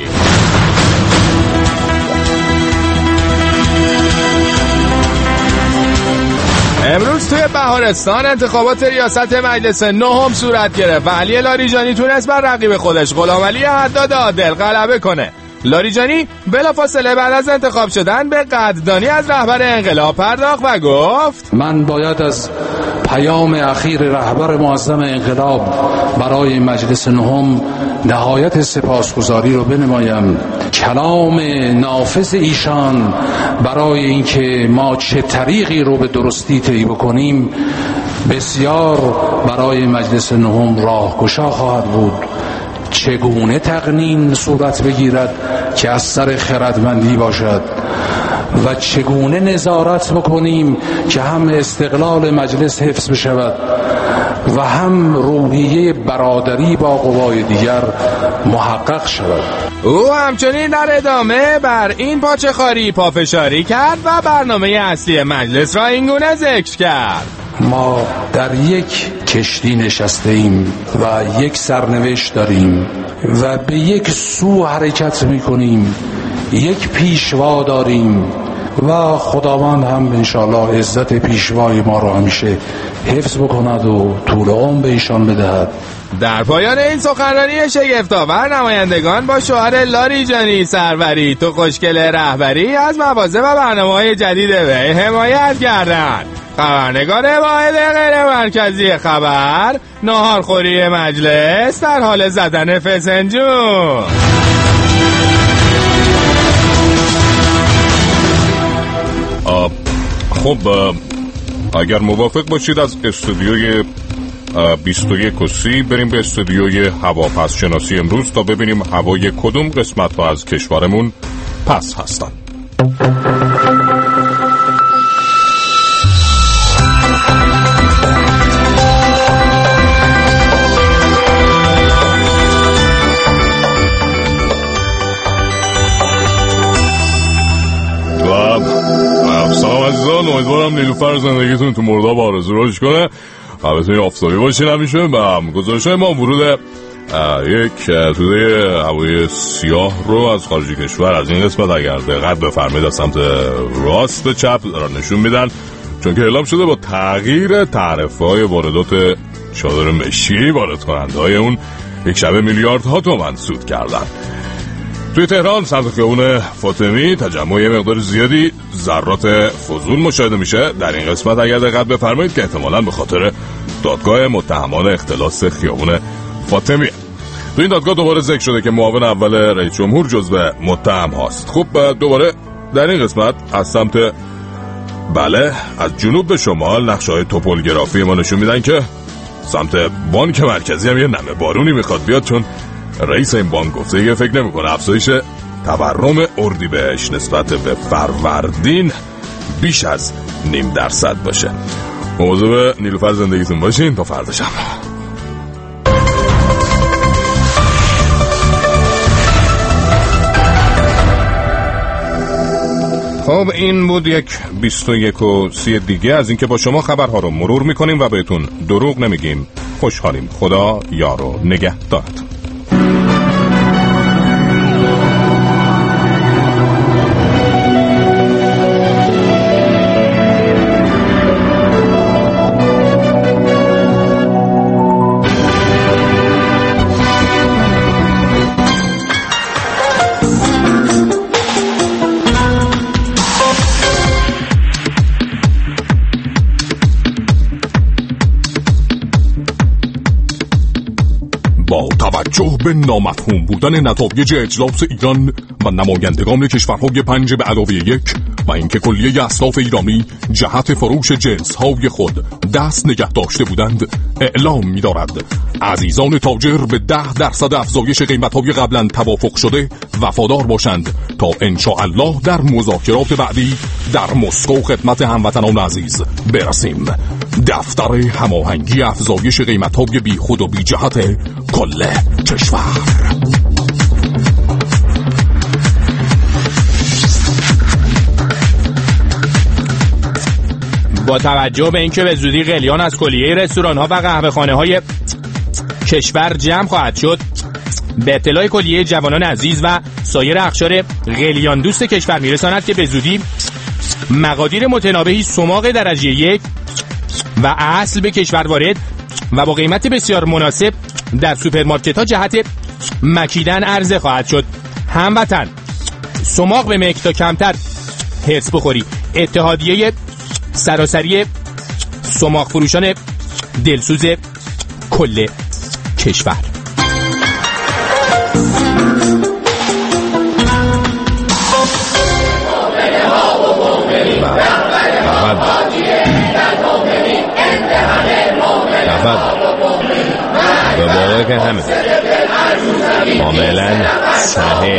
امروز توی بهارستان انتخابات ریاست مجلس نهم صورت گرفت و علی لاریجانی تونست بر رقیب خودش غلامعلی حداد عادل غلبه کنه. لاریجانی بلافاصله بعد از انتخاب شدن به قدردانی از رهبر انقلاب پرداخت و گفت من باید از پیام اخیر رهبر معظم انقلاب برای مجلس نهم نهایت سپاسگزاری رو بنمایم. کلام نافذ ایشان برای اینکه ما چه طریقی رو به درستی طی بکنیم بسیار برای مجلس نهم راهگشا خواهد بود. چگونه تقنین صورت بگیرد که از سر خردمندی باشد و چگونه نظارت بکنیم که هم استقلال مجلس حفظ بشود و هم روحیه برادری با قوای دیگر محقق شود. او همچنین در ادامه بر این پاچه‌خواری پافشاری کرد و برنامه اصلی مجلس را اینگونه ذکر کرد. ما در یک کشتی نشسته ایم و یک سرنوشت داریم و به یک سو حرکت میکنیم، یک پیشوا داریم و خداوند هم انشاءالله عزت پیشوای ما را همیشه حفظ بکند و طول عمر به ایشان بدهد. در پایان این سخنرانی شگفت‌آور نمایندگان با شعار لاریجانی سروری تو خوشگل رهبری از مواضع و برنامه‌های جدید وی حمایت کردند. خبرنگار واحد غیر مرکزی خبر ناهارخوری مجلس در حال زدن فسنجون. خب اگر موافق باشید از استودیوی 21 بریم به استودیوی هواپس شناسی امروز تا ببینیم هوای کدوم قسمت ها از کشورمون پس هستن. سلام عزیزان، امیدوارم نیلوفر زندگیتون تو مرداب آرزو روش کنه. البته آفتابی باشین همیشه. و گزارش‌های ما ورود یک توده هوای سیاه رو از خارج کشور از این قسمت اگر دقت بفرمایید از سمت راست به چپ دارن نشون میدن، چون که اعلام شده با تغییر تعرفه‌های واردات چادر مشکی وارد کننده های اون یک شبه میلیاردها تومان سود کردن. توی تهران سمت خیابون فاطمی تجمع یه مقدار زیادی ذرات فضول مشاهده میشه. در این قسمت اگر دقت بفرمایید که احتمالاً به خاطر دادگاه متهمان اختلاس خیابون فاطمی. تو این دادگاه دوباره ذکر شده که معاون اول رئیس جمهور جزو متهم هاست. خب دوباره در این قسمت از سمت بله از جنوب به شمال نقشه‌های توپولگرافی ما نشون میدن که سمت بانک مرکزی هم یه نمه بارونی میخواد بیاد، چون رئیس این بانک گفته یه فکر نمیکنه افزایش تورم اردیبهشت نسبت به فروردین بیش از 0.5% باشه. مواظب نیلوفر زندگیتون باشین تا فردا شب. خب این بود یک 21:30 دیگه از اینکه با شما خبرها رو مرور میکنیم و بهتون دروغ نمیگیم. خوشحالیم. خدا یار و نگهدارت. توجه به نامفهوم بودن نتایج اجلاس ایران و نمایندگان کشورهای 5 به علاوه 1 و اینکه کلیه اصناف ایرانی جهت فروش جنس‌های خود دست نگه داشته بودند، اعلام می‌دارد عزیزان تاجر به 10% افزایش قیمت‌های قبلا توافق شده وفادار باشند تا انشاءالله در مذاکرات بعدی در مسکو خدمت هموطنان عزیز برسیم. دفتر هماهنگی افزایش قیمت‌های بی خود و بی جهت کل کشور. با توجه به اینکه به زودی قلیان از کلیه رستوران‌ها و قهوه‌خانه‌های کشور جمع خواهد شد، به اطلاع کلیه جوانان عزیز و سایر اقشار قلیان دوست کشور میرساند که به زودی مقادیر متنابهی سماق درجه 1 و اصل به کشور وارد و با قیمت بسیار مناسب در سوپرمارکت‌ها جهت مکیدن عرضه خواهد شد. هموطن، سماق به مک تا کمتر حرص بخوری. اتحادیه سراسری سماق فروشان دلسوز کل کشور. به واقع که همه کاملا صحیح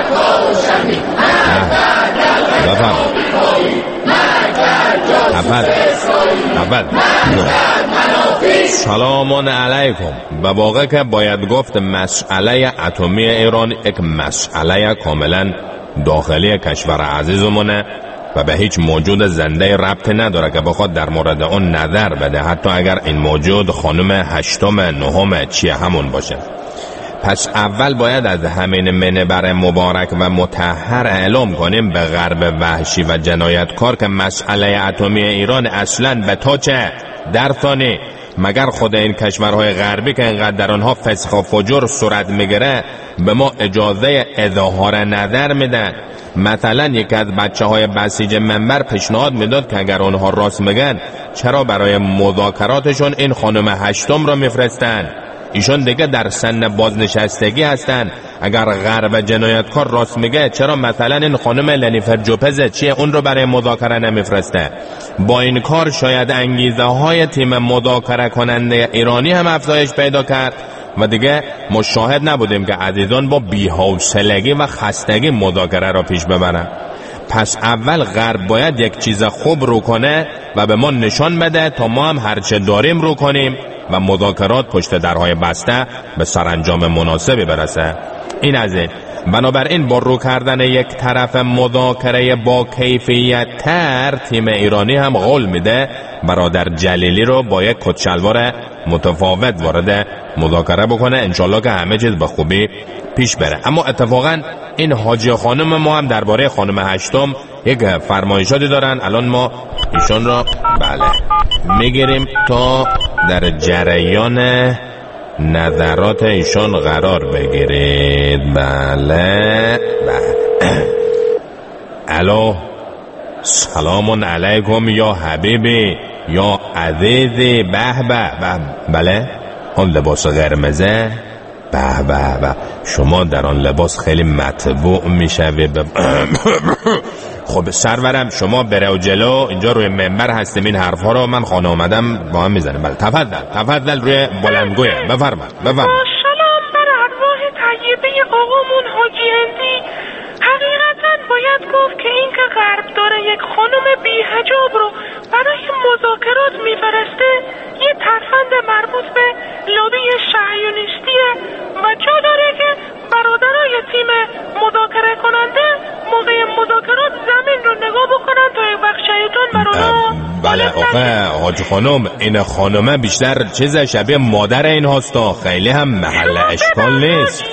سلام علیکم. به واقع که باید گفت مسئله اتمی ایران یک مسئله کاملا داخلی کشور عزیزمونه و به هیچ موجود زنده ربط نداره که بخواد در مورد اون نظر بده، حتی اگر این موجود خانم 8 9 چیه همون باشه. پس اول باید از همین منبر مبارک و مطهر اعلام کنیم به غرب وحشی و جنایتکار که مسئله اتمی ایران اصلاً به تو چه؟ در ثانی مگر خود این کشورهای غربی که اینقدر در آنها فسق و فجور صورت میگیره به ما اجازه اظهار نظر میدن؟ مثلا یکی از بچه‌های بسیج منبر پیشنهاد میداد که اگر اونها راست میگن چرا برای مذاکراتشون این خانم 8 را میفرستن؟ ایشون دیگه در سن بازنشستگی هستن. اگر غرب جنایتکار راست میگه چرا مثلا این خانم لنیفر جوپز چیه اون رو برای مذاکره نمیفرسته؟ با این کار شاید انگیزه های تیم مذاکره کننده ایرانی هم افزایش پیدا کرد و دیگه مشاهد نبودیم که عزیزان با بی‌حوصلگی و خستگی مذاکره را پیش ببرن. پس اول غرب باید یک چیز خوب رو کنه و به ما نشان بده تا ما هم هرچه داریم رو کنیم و مذاکرات پشت درهای بسته به سرانجام مناسبی برسه. این از این. بنابراین با رو کردن یک طرف مذاکره با کیفیت تر، تیم ایرانی هم قول میده برادر جلیلی رو با یک کت شلوار متفاوت وارد مذاکره بکنه، انشالله که همه چیز به خوبی پیش بره. اما اتفاقا این حاجی خانم ما هم درباره خانم 8 یک فرمایشاتی دارن. الان ما ایشان را بله میگیریم تا در جریان نظرات ایشان قرار بگیرید. بله. الو، سلام علیکم یا حبیبی یا عزیزی. به. بله، اون لباس قرمزه. به شما در آن لباس خیلی مطبوع میشوید. خب سرورم، شما برو جلو، اینجا روی منبر هستیم، این حرفها رو من خانه آمدم با هم میزنم. بله تفضل روی بلندگویه. بفرمایید. سلام بر ارواح طیبه آقامون حاجی هندی. حقیقتا باید گفت که این که غرب داره یک خانم بی حجاب رو برای مذاکرات میفرسته یه ترفند مربوط به لابی صهیونیستیه و جا داره که برادرای تیم مذاکره کننده موقع مذاکرات زمین رو نگاه بکنن تا یک وقت شیطان برادر. بله آقا حاج خانم، این خانمه بیشتر چیز شبیه مادر این هاستا، خیلی هم محل اشکال نیست.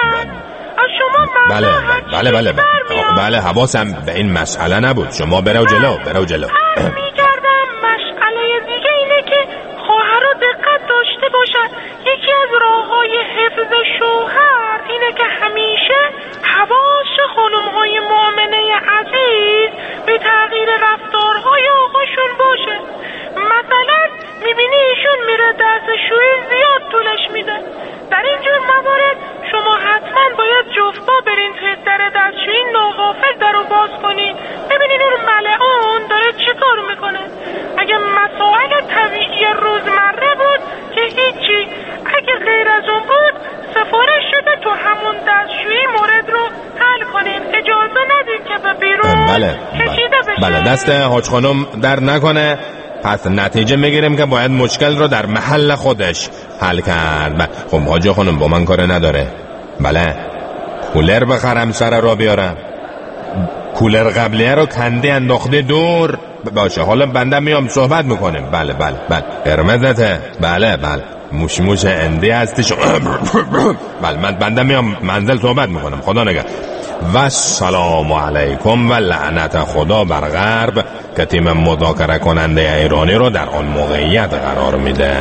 بله حواسم به این مسئله نبود. شما برو جلو. میگردم مسئله دیگه اینه که خواهرها دقت داشته باشن. یکی از راههای حفظ شوهر اینه که همیشه حواس خانمهای مؤمنه عزیز به تغییر رفتارهای آقاشون باشه. مثلا میبینی ایشون میره دستشویی زیاد طولش میده. در اینجور موارد شما حتما باید جفتا برین توی در دستشویی ناغافل در رو باز کنین، ببینین اون ملعون داره چی کار میکنه. اگه مسائل طبیعی روزمره بود که هیچی، اگه غیر از اون بود سفارش شده تو همون دستشویی مورد رو حل کنین. اجازه ندین که به بیرون کشیده بشه. بله دست حاج خانم در نکنه. پس نتیجه میگیریم که باید مشکل رو در محل خودش حل کرد. خب حاج خانم با من کار نداره. بله، کولر بخرم سر را بیارم. کولر قبلیه رو کنده انداخته دور. باشه حالا بنده میام صحبت میکنیم. بله قرمزته. بله موش اندی هستی شما. بله من بنده میام منزل صحبت میکنم. خدا نگهدار. و سلام علیکم و لعنت خدا بر غرب که تیم مذاکره کننده ایرانی رو در آن موقعیت قرار میده.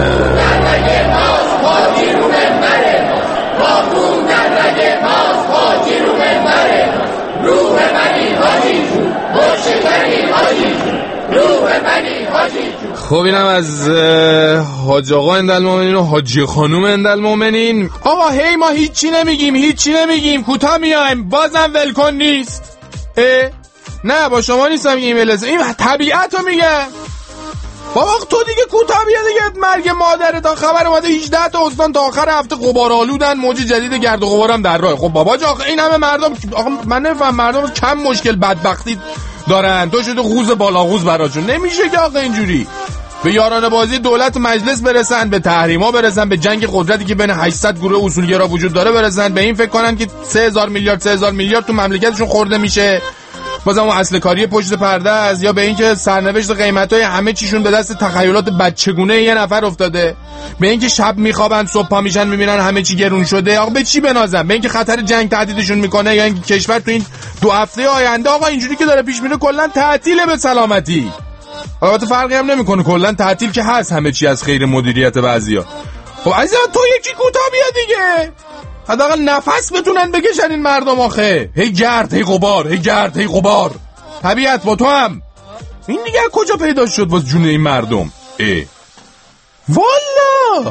خب اینم از حاج آقا اندالمومنین و حاجی خانوم اندالمومنین. آقا هی ما هیچی نمیگیم کوتاه میایم، بازم ولکن نیست. نه با شما نیستم ایمیل این طبیعت رو میگم. بابا تو دیگه کوتاه بیا دیگه، مرگ مادره. تا خبر اومده 18 تا استان تا آخر هفته غبار آلودن، موج جدید گرد و غبارم در راه. خب بابا جا این همه مردم، آقا من نمیفهم مردم کم مشکل بدبختی دارن، تو شده خوز بالاخوز براشون. نمیشه که آقا اینجوری به یارانه بازی دولت مجلس برسن، به تحریما برسن، به جنگ قدرتی که بین 800 گروه اصولگرا وجود داره برسن، به این فکر کنن که 3000 میلیارد تو مملکتشون خورده میشه، بازم اون اصل کاری پشت پرده است، یا به این که سرنوشت قیمتای همه چیشون به دست تخیلات بچگونه یه نفر افتاده، به این که شب میخوابن صبح پا میشن میبینن همه چی گرون شده. آقا به چی بنازن؟ به این که خطر جنگ تهدیدشون میکنه، یا اینکه کشور تو این 2 هفته آینده آقا اینجوری که داره پیش میره کلا تعطیله به سلامتی. البته فرقی هم نمیکنه، کلا تعطیل که هست همه چی از خیر مدیریت بعضیا. خب عزیزم تو یکی کوتاه بیا دیگه، حداقل نفس بتونن بکشن این مردم. آخه هی گرد هی غبار. طبیعت با تو هم این دیگه کجا پیدا شد واسه جون این مردم؟ والا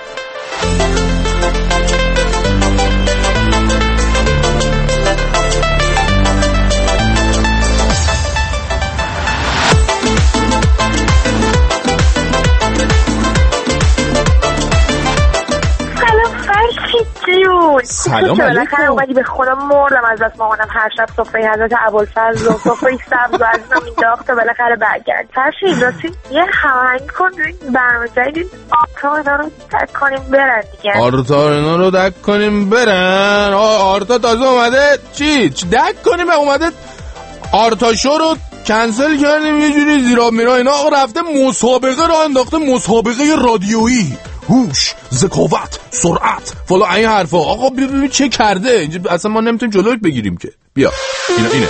سلام علیکم. اومدی به خدا مردم از دست مامانم. هر شب سفره حضرت ابوالفضل و سفره سبز و از اینا مینداخت و بالاخره برگرد. فرشید راستی یه هماهنگی کن این برنامه جدید آرتا اینا رو دک کنیم برن دیگه. آرتا اینا رو دک کنیم برن؟ آرتا تازه اومده چی دک کنیم؟ اومده آرتا شو رو کنسل کردیم یه جوری زیراب میرا اینا. آقا رفته مسابقه را انداخته، مسابقه رادیویی، هوش، ذکاوت، سرعت، فلا این حرفا. آقا ببین چه کرده اصلا ما نمیتونیم جلوش بگیریم که. بیا اینه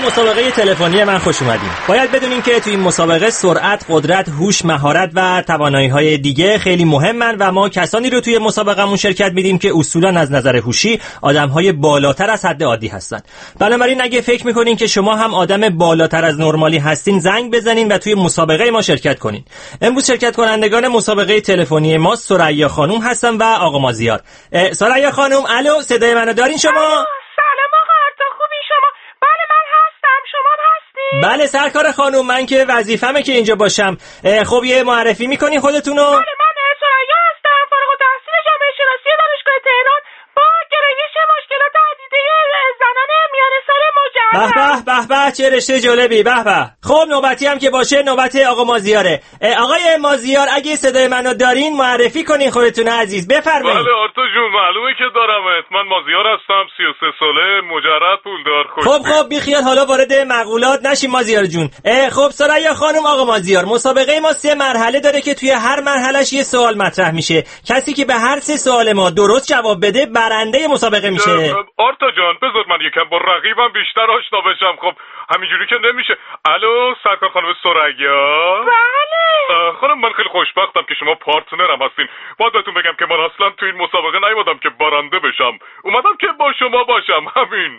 مسابقه تلفنی من خوش اومدین. باید بدونین که توی این مسابقه سرعت، قدرت، هوش، مهارت و توانایی‌های دیگه خیلی مهمن و ما کسانی رو توی مسابقه‌مون شرکت میدیم که اصولاً از نظر هوشی آدم‌های بالاتر از حد عادی هستن. بنابراین اگه فکر می‌کنین که شما هم آدم بالاتر از نرمالی هستین، زنگ بزنین و توی مسابقه ما شرکت کنین. امروز شرکت کنندگان مسابقه تلفنی ما ثریا خانم هستن و آقا مازیار. ثریا خانم، الو، صدای منو دارین شما؟ سلام آقا آرتا، خوبی شما؟ بله من هستم، شما هستین؟ بله سرکار خانم، من که وظیفمه که اینجا باشم. خب یه معرفی میکنین خودتونو؟ بله من ثریا هستم، فارغ التحصیل جامعه شناسی دانشگاه تهران با گرایش مشکلات عدیده زنان میانه سال مجرد. به به چه رشته جالبی. به به. خب نوبتی هم که باشه نوبت آقا مازیاره. آقای مازیار اگه صدای منو دارین معرفی کنین خودتون عزیز، بفرمایید. بله آرتا جون، معلومه که دارمت. من مازیار هستم، 33 ساله، مجرد، پولدار، خوشبین. خب بی خیال، حالا وارد مقولات نشیم مازیار جون. خب ثریا خانم، آقا مازیار، مسابقه ما 3 مرحله داره که توی هر مرحلهش یه سوال مطرح میشه. کسی که به هر 3 سوال ما درست جواب بده برنده مسابقه میشه. آرتا جان بذار من یکم با رقیبم بیشتر آشنا بشم. خب همینجوری که نمیشه. الو سرکار خانم ثریا. بله خانم، من خیلی خوشبختم که شما پارتنرم هستین. باید بهتون بگم که من اصلا تو این مسابقه نیومدم که برنده بشم، اومدم که با شما باشم، همین.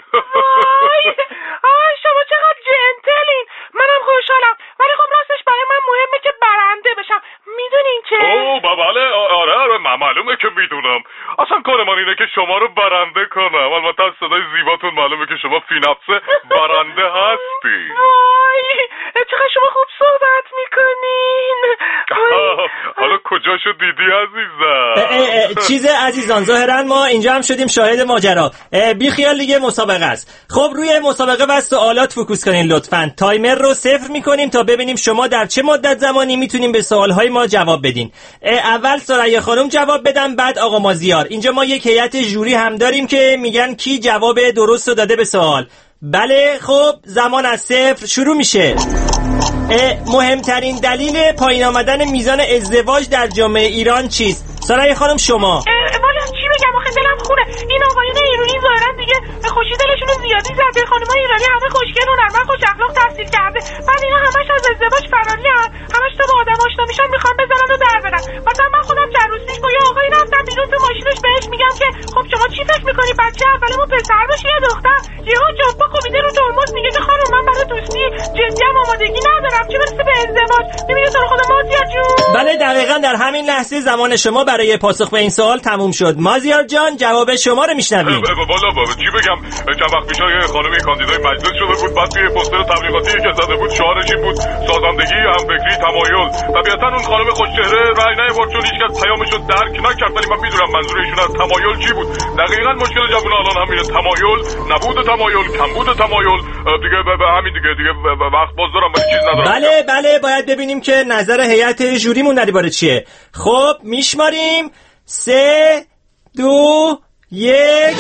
آی شما چقدر جنتلین، منم خوشحالم، ولی خب راستش برای من مهمه که برنده بشم، میدونین چه؟ بله آره معلومه که میدونم. اصلا کار من اینه که شما رو برنده کنم. البته از صدای زیباتون معلومه که شما فی نفسه برنده هستی. وای چقدر شما خوب صحبت میکنین. حالا کجاشو دیدی عزیزم؟ چیز عزیزان، ظاهرا ما اینجا هم شدیم شاهد ماجرا. بی خیال دیگه مسابقه است. خب روی مسابقه و سوالات فوکوس کنین لطفاً. تایمر رو 0 میکنیم تا ببینیم شما در چه مدت زمانی میتونیم به سوالهای ما جواب بدین. اول ثریا خانم جواب بدن، بعد آقا مازیار. اینجا ما یک هیئت ژوری هم داریم که میگن کی جواب درست رو داده به سوال. بله خب زمان از 0 شروع میشه. مهمترین دلیل پایین آمدن میزان ازدواج در جامعه ایران چیست؟ ثریا خانم شما. والا چی بگم آخه دلم خونه. این آقایون ایرانی ظاهرا دیگه خوشی دلشون زیادی زده. خانم‌های ایرانی همه خوشگل و نرم، خوش اخلاق، تحصیل کرده. بعد اینا همش از ازدواج فرارین، همش تا با آدم آشنا میشن میخوان بزنن و در برن. مثلا من خودم چند روز پیش با یه آقایی رفتم بیرون تو ماشینش، بهش میگم که خب شما چی فکر می‌کنی بچه اولمون پسر باشه یا دختر؟ یهو جابا کوبیده رو ترمز میگه که خانم من برای دوستی جدی هم آمادگی ندارم، چه برسه به ازدواج. میبینی تو رو خدا مازیار جون. بله دقیقاً در همین لحظه زمان شما برای پاسخ به این سوال تموم شد. مازیار جان جواب شما رو میشنویم. والا چی بگم، چند وقت پیش یه خانمی کاندیدای مجلس شده بود، بعد توی پوستر تبلیغاتی که زده بود شعارش این بود سازندگی، همفکری، تمایل. طبیعتاً اون خانم خوشچهره رأی نیاورد چون هیچکس پیامشو درک نکرد، ولی من میدونم منظور ایشون از تمایل چی بود. دقیقاً مشکل جوونا الان همینه، تمایل، نبود تمایل، کمبود تمایل. دیگه همین دیگه وقت باز دارم ولی چیز ندارم. بله باید ببینیم که نظر هیئت ژوریمون در این باره چیه. خب میشماریم 3 2 1.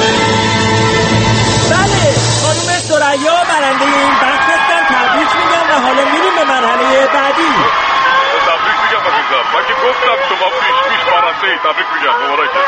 بله خانم ثریا برنده این بخش هستن. تبریک میگم و حالا میریم به مرحله بعدی. تبریک میگم عزیزم، من که گفتم شما پیش برنده ای. تبریک میگم، مبارکه.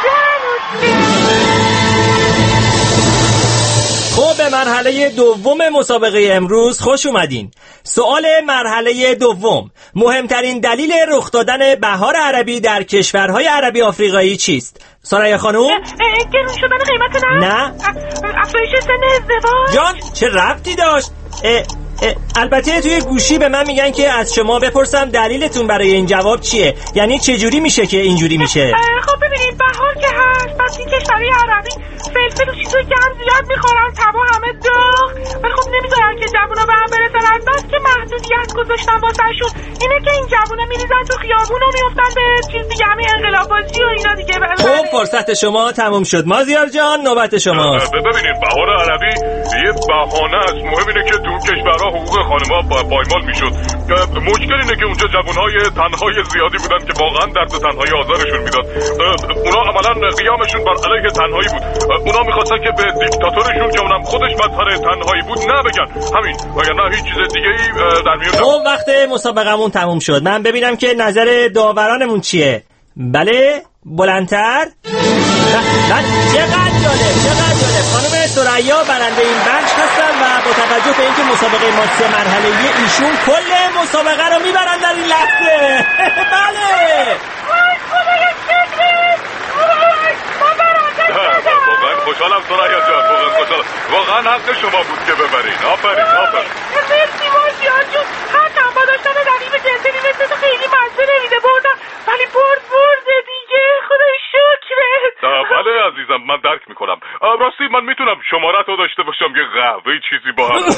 خب به مرحله دوم مسابقه امروز خوش اومدین. سوال مرحله دوم: مهمترین دلیل رخ دادن بهار عربی در کشورهای عربی آفریقایی چیست؟ ثریا خانم؟ گرون شدن قیمت نه. افزایش سن ازدواج. جان چه ربطی داشت؟ البته توی گوشی به من میگن که از شما بپرسم دلیلتون برای این جواب چیه، یعنی چجوری میشه که اینجوری میشه. خب ببینید بهار که هست، پس این کشورهای عربی فلفل و چیزایی که هم زیاد میخورن، تبا همه داغ، ولی خب نمیذارن که جوونا به هم برسن. از بس که محدودیت گذاشتن واسهشون اینه که این جوونا میریزن تو خیابون و میافتن به چیز دیگه، همین انقلاب‌بازی و اینا دیگه. خب فرصت شما تموم شد. مازیار جان نوبت شماست. ببینید بهار عربی یه بهانه است. مهم اینه که تو کشورها حقوق خانم‌ها پایمال میشد. مشکل اینه که اونجا جوانای تنهای زیادی بودن که واقعا درد تنهایی آزارشون میداد. اونا عملا قیامشون بر علیه تنهایی بود. اونا می‌خواستن که به دیکتاتورشون که اونم خودش مظهر تنهایی بود نبگن، همین، وگرنه هیچ چیز دیگه‌ای در میون نبود. خب وقت مسابقمون تموم شد. من ببینم که نظر داورانمون چیه. بله بلندتر. چقدر جالب. خانم ثریا برنده این بخش هستن و با توجه به اینکه مسابقه ما 3 مرحله‌ای ایشون کل مسابقه رو میبرن در این لحظه. بله خدایا شکرت. ما برنده شدم. واقعا خوشحالم ثریا جان، واقعا خوشحالم. واقعا حق شما بود که ببرین. آفرین. مرسی مازیار جون. حقم با داشتن رقیب جنسلی مثل تو خیلی مزه نمیده بردم، ولی برده دیگه. خدای شکرت. بله عزیزم، من درک میکنم. راستی من میتونم شمارت رو داشته باشم یه قهوه چیزی با هم؟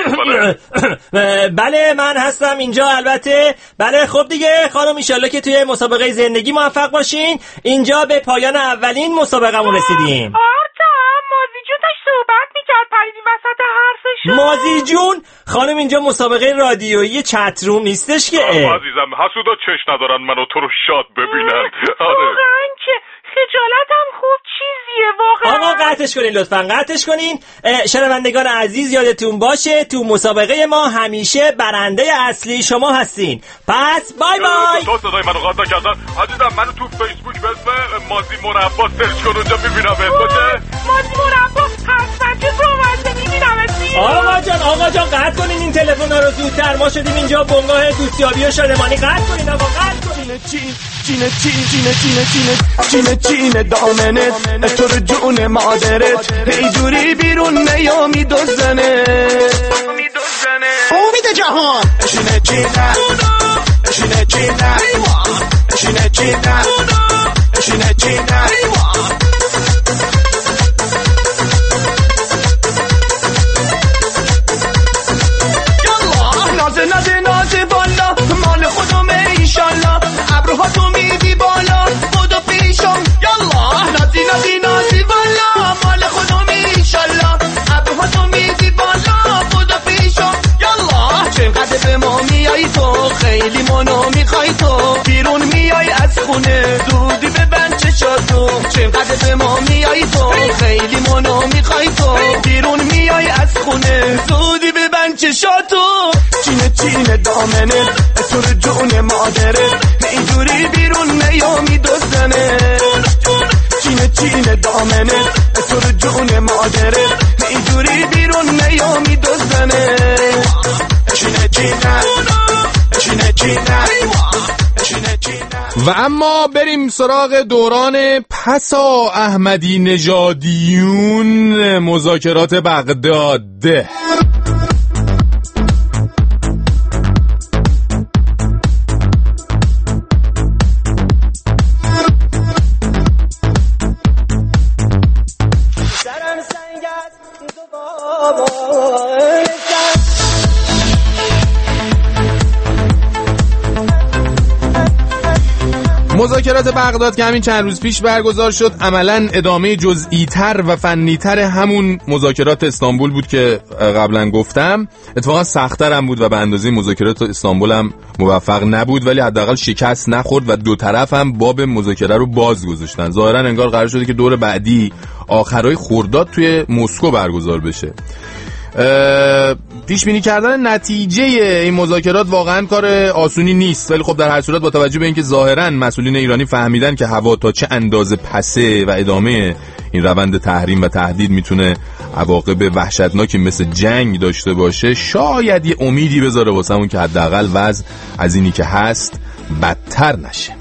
بله من هستم اینجا البته. بله خب دیگه خانم ایشالله که توی مسابقه زندگی موفق باشین. اینجا به پایان اولین مسابقه‌مون رسیدیم. مازی جون داشت صحبت میکرد پریدیم وسط حرفشون. مازی جون خانم اینجا مسابقه رادیویی چت روم نیستش که. عزیزم حسودا چش ندارن منو تو رو شاد ببینن. واقعا که خجالتم خوب چیزیه واقعا. آقا قطعش کنین لطفا، قطعش کنین. شنوندگان عزیز یادتون باشه تو مسابقه ما همیشه برنده اصلی شما هستین. پس بای بای. تو صدای منو قطع کردن. عزیزم منو تو فیسبوک به اسم مازی مربا سرچ کن، اونجا میبینم اسمته. مازی مربا حتما تو رومنده میبینم اسمی. آقا جان قطع کنین این تلفن رو زودتر. ما شدیم اینجا بنگاه دوستیابی و شادمانی. قطع کنین آقا، قطع کنین. چین دامنت تو رو جون مادرت هی جوری بیرون نیامی دوزنه امید جهان اشینه چینه نازه بالا مال خودمه ایشالله ابروها تو میدی بالا خدا پیشم یالله نازی بالا مال خودمه ایشالله ابروها تو میدی بالا خدا پیشم یالله چقدر به ما میای تو خیلی منو میخوای تو بیرون میای از خونه زودی ببند چشاتو چقدر به ما میای تو خیلی منو میخوای تو بیرون میای از خونه زودی ببند چشاتو چینه دامنه تو رو جون مادره اینجوری بیرون نیامی دوزنه چینه دامنه تو رو جون مادره اینجوری بیرون نیامی دوزنه و اما بریم سراغ دوران پسا احمدی نژادیون مذاکرات بغداد. مذاکرات بغداد که همین چند روز پیش برگزار شد عملاً ادامه جزئی‌تر و فنی‌تر همون مذاکرات استانبول بود که قبلا گفتم. اتفاقا سخت‌تر هم بود و به اندازه مذاکرات استانبول هم موفق نبود، ولی حداقل شکست نخورد و دو طرف هم باب مذاکره رو باز گذاشتن. ظاهراً انگار قرار شده که دور بعدی آخرای خرداد توی مسکو برگزار بشه. پیش بینی کردن نتیجه این مذاکرات واقعا کار آسونی نیست، ولی خب در هر صورت با توجه به اینکه ظاهرا مسئولین ایرانی فهمیدن که هوا تا چه اندازه پسه و ادامه این روند تحریم و تهدید میتونه عواقب وحشتناکی مثل جنگ داشته باشه، شاید یه امیدی بذاره واسمون که حداقل وضع از اینی که هست بدتر نشه.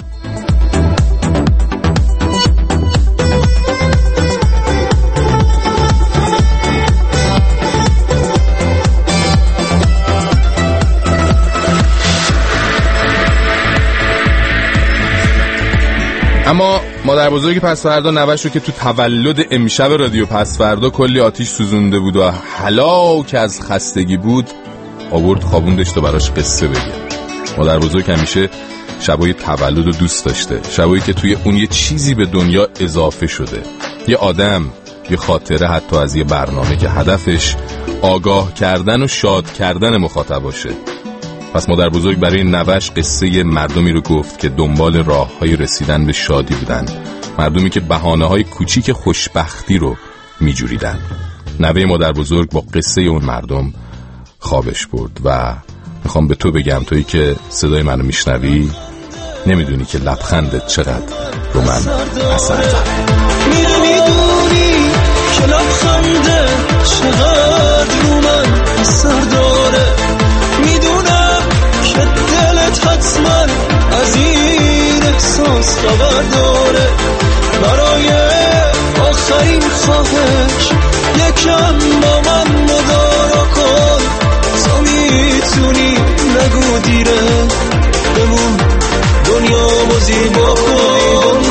اما مادر بزرگی پسفردا نوش رو که تو تولد امشب رادیو پسفردا کلی آتیش سوزونده بود و هلاک از خستگی بود، آورد خوابوندش تا براش قصه بگه. مادر بزرگ همیشه شبای تولد رو دوست داشته، شبایی که توی اون یه چیزی به دنیا اضافه شده، یه آدم، یه خاطره، حتی از یه برنامه که هدفش آگاه کردن و شاد کردن مخاطباشه. پس مادر بزرگ برای نوش قصه مردمی رو گفت که دنبال راه‌های رسیدن به شادی بودن، مردمی که بهانه‌های کوچیک خوشبختی رو می‌جوریدن. نوه مادر بزرگ با قصه اون مردم خوابش برد و میخوام به تو بگم، تویی که صدای منو میشنوی، نمیدونی که لبخندت چقدر رو من اثر داره. میدونی که لبخندت چقدر رو من اثر داره. میدونم که دلت حتما از این احساس خبر داره. برای آخرین خواهش یکم با من مدارا کن. تو میتونی نگو دیره بمون دنیا و زیبا کن.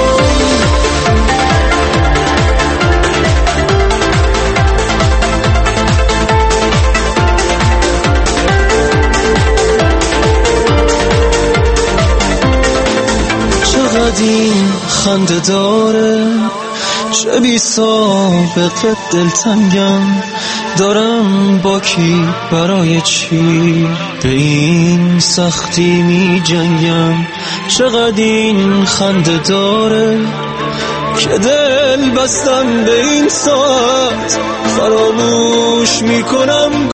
چقدر این خنده داره، چه بی سابقه دلتنگم. دارم با کی برای چی به این سختی می جنگم. چقدر این خنده داره که دل بستم به این ساعت. فراموش می کنم